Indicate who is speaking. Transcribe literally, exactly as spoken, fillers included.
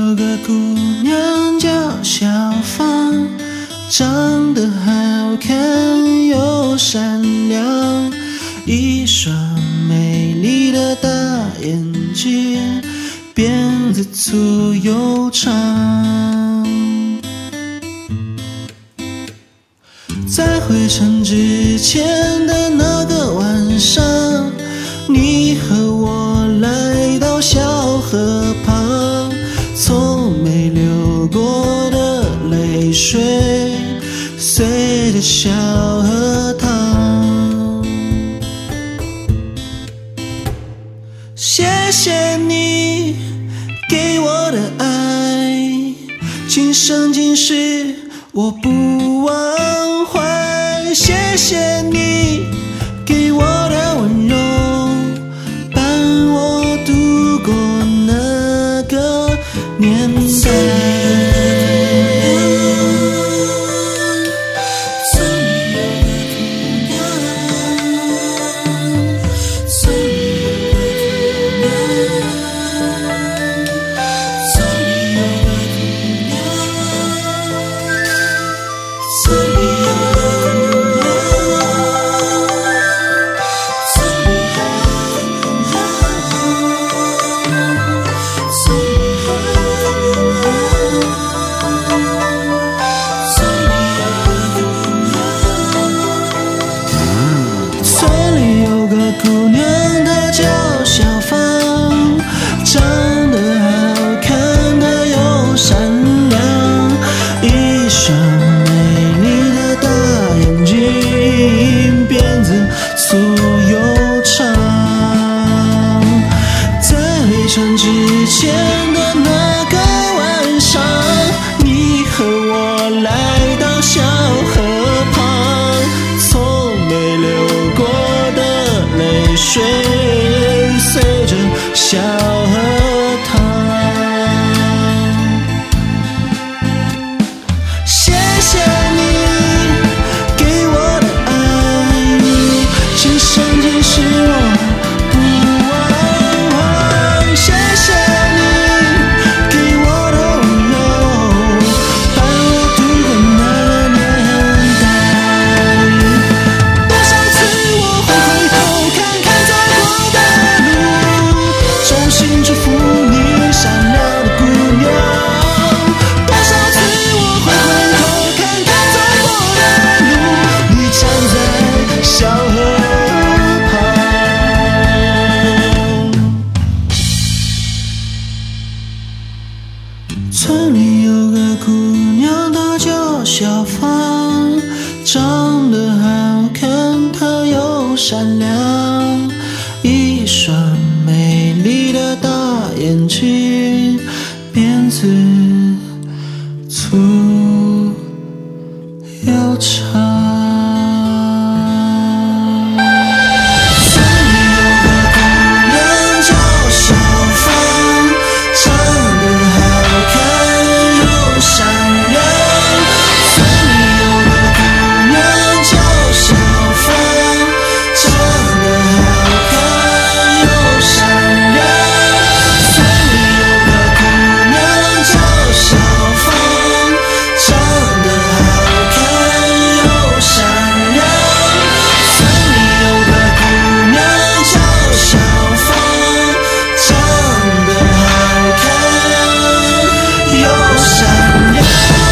Speaker 1: 有个姑娘叫小芳，长得好看又善良，一双美丽的大眼睛，辫子粗又长。在回程之前的那个晚上，你和我来到小河旁，从没流过的泪水随着小河淌。谢谢你给我的爱，今生今世我不忘怀。谢谢你给我的温柔，伴我度过那个年代。姑娘她叫小芳，长得好看，她又善良，一双美丽的大眼睛，辫子粗又长。在回程之前的那个晚上，你和我来到小河旁，从没流过泪水随着小河淌。谢谢你给我的爱，今生今世我不忘怀。谢谢你给我的温柔，伴我度过那个年代。多少次我会回头看看走过的路，衷心祝福你善良的姑娘。多少次我会回头看看走过的路，你站在小河旁。村里有个姑娘，她叫小芳，长得好看，她又善良，一双美丽的大眼睛，辫子粗又长。善良。